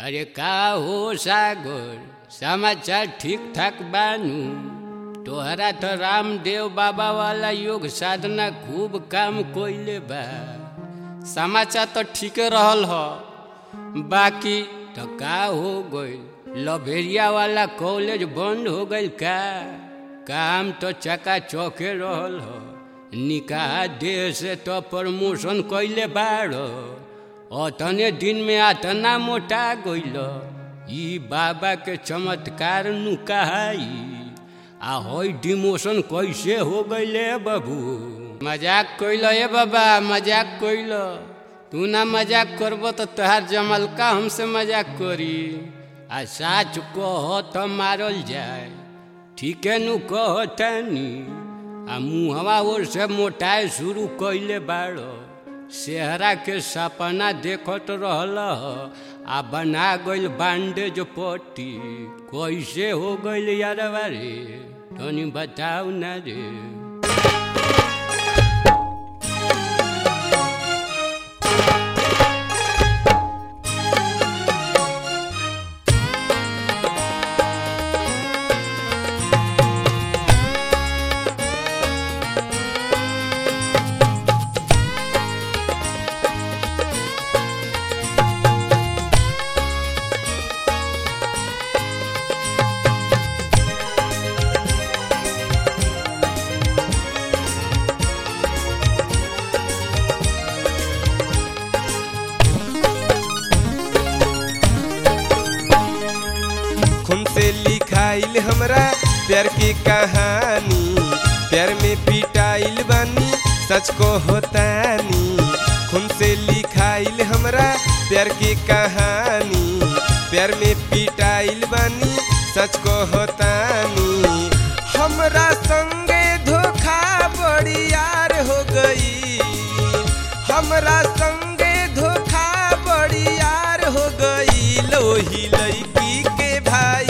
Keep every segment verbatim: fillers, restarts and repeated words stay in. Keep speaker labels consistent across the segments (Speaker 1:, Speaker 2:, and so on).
Speaker 1: अरे का हो सागर, समाचार ठीक ठाक बानू? तोहरा तो रामदेव बाबा वाला योग साधना खूब काम कोइले बा। समाचार तो ठीक रहल हो, बाकी तो का हो गइल? लभेरिया वाला कॉलेज बंद हो गइल का? काम तो चका चौके रहल हो। निकाह देह से तो प्रमोशन कइले बाड़ो, अतने दिन में अतना मोटा गइल। ई बाबा के चमत्कार नु कहाई। आ होई डिमोशन कैसे हो गइले बाबू? मजाक कइल ए बाबा, मजाक कइल। तू ना मजाक करबो तो तोहार जमलका हमसे मजाक करी। आ साच कह तो मारल जाए। ठीक है नु कह तानी। आ मुहवा ओर से मोटाए शुरू कइले बाड़ो। सेहरा के सपना देखत रहल आ बना गइल बांडेज पट्टी। कैसे हो गइल यार बारे? तनी बताओ ना रे।
Speaker 2: लिखाइल हमरा प्यार की कहानी, प्यार में पिटाइल बानी सच को होतानी। खून से लिखाइल हमरा प्यार की कहानी, प्यार में पिटाइल बानी सच को होतानी। हमरा संगे धोखा बड़ी यार हो गई, हमरा संगे धोखा बड़ी यार हो गई। लोही लड़की के भाई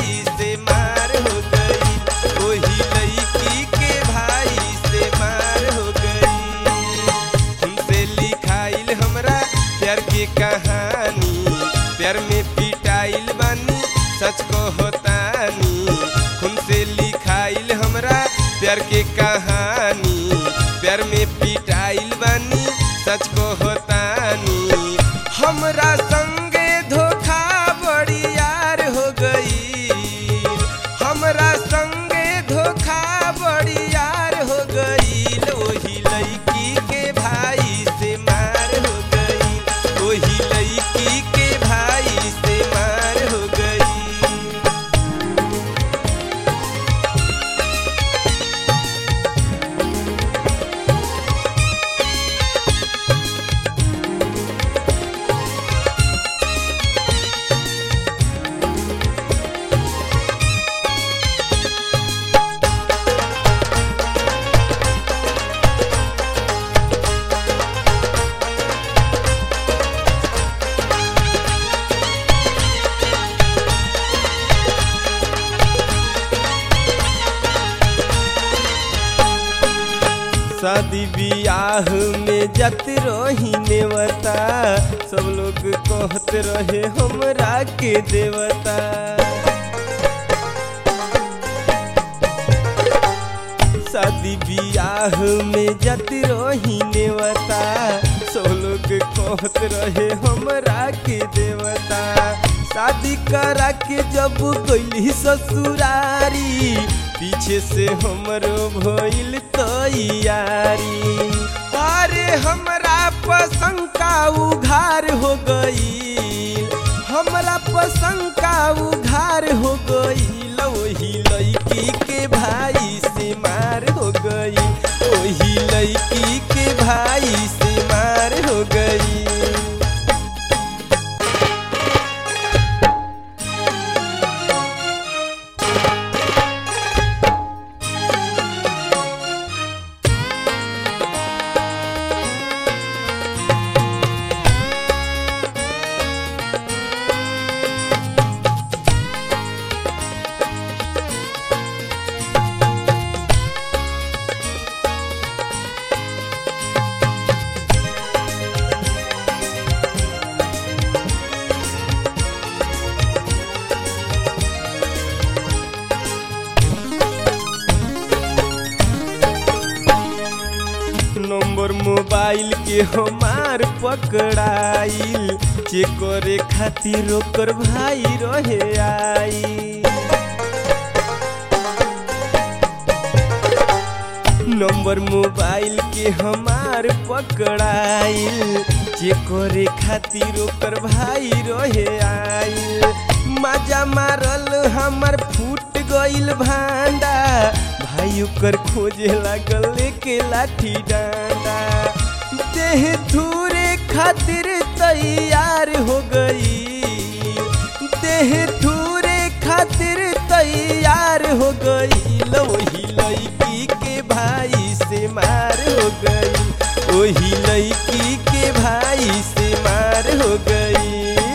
Speaker 2: कहानी, प्यार में पिटाइल बानी सच को होतानी। खून से लिखाइल हमरा प्यार के कहानी, प्यार में पिटाइल बानी सच को होतानी। हमरा संगे धोखा बड़ी यार हो गई, हमरा संगे धोखा बड़ी यार हो गई। वही लड़की के भाई से मार हो गई, वही लड़की के भाई से मार हो गई। शादी बियाह में जत रही नेवता, सब लोग कहत रहे हमरा के देवता। शादी बियाह में जत रही नेवता, सब लोग कहत रहे हमरा के देवता। शादी करा के जब गइली ससुरारी, पीछे से हमरो भइल तैयारी। अरे हमरा पसंद का उघार हो गई, हमरा पसंद का उघार हो गई। वही लड़की के भाई से मार हो गई, वही लड़की के भाई से मार हो गई। मोबाइल के हमार पकड़ाइल चेक करे खातिर ओकर भाई रहे आई। नंबर मोबाइल के हमार पकड़ाइल चेक करे खातिर ओकर भाई रहे आइल। मजा मारल हमार फूट गइल भांडा भाई ओकर खोजे लागल लेके लाठी डांडा। देह धूरे खातिर तैयार हो गई, देह धूरे खातिर तैयार हो गई। वही लड़की के भाई से मार हो गई, वही लड़की के भाई से मार हो गई।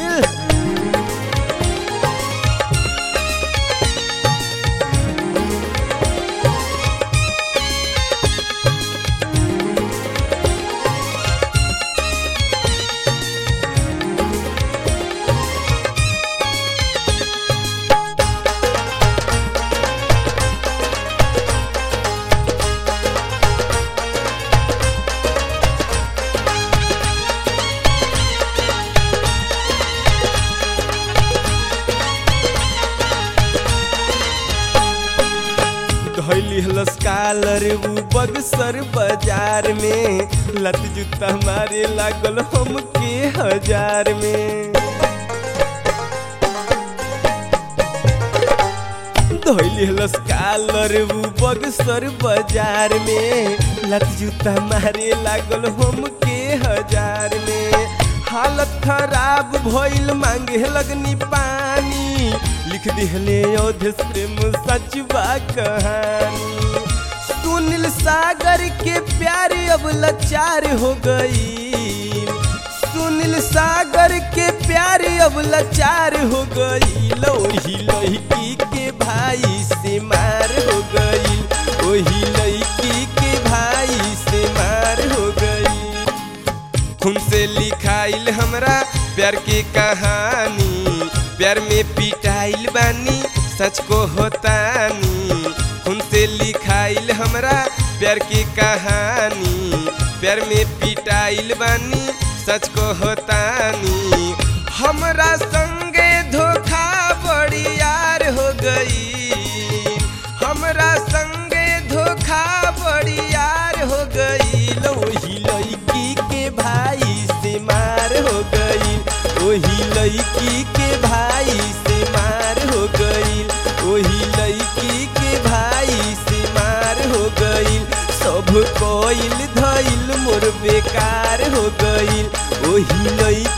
Speaker 2: धैली हलस कालर उ बक्सर बाजार में लत जूता मारे लागल हमके हजार में। धैली हलस कालर उ बक्सर बाजार में लत जूता मारे लागल हमके हजार में। हालत खराब भइल मांगे लगनी पानी लिख दिहले अवधेश प्रेम सच बा कहानी। सुनील सागर के प्यार अब लाचार हो गई, सुनील सागर के प्यार अब लाचार हो गई। वही लड़की के भाई से मार हो गई, वही लड़की के भाई से मार हो गई। खून से लिखाइल हमरा प्यार की कहानी, प्यार में पिटाइल बानी सच को होतानी। खून से लिखाइल हमरा प्यार की कहानी, प्यार में पिटाइल बानी सच को होतानी। हमरा संगे धोखा बड़ी यार हो गई, हमरा संगे धोखा बड़ी यार हो गई। वही लड़की के भाई से मार हो गई, वही लड़की के भाई से मार हो गई, वही लड़की के भाई से मार हो गई। सब कोइल धइल मोर बेकार हो गई, वही लड़की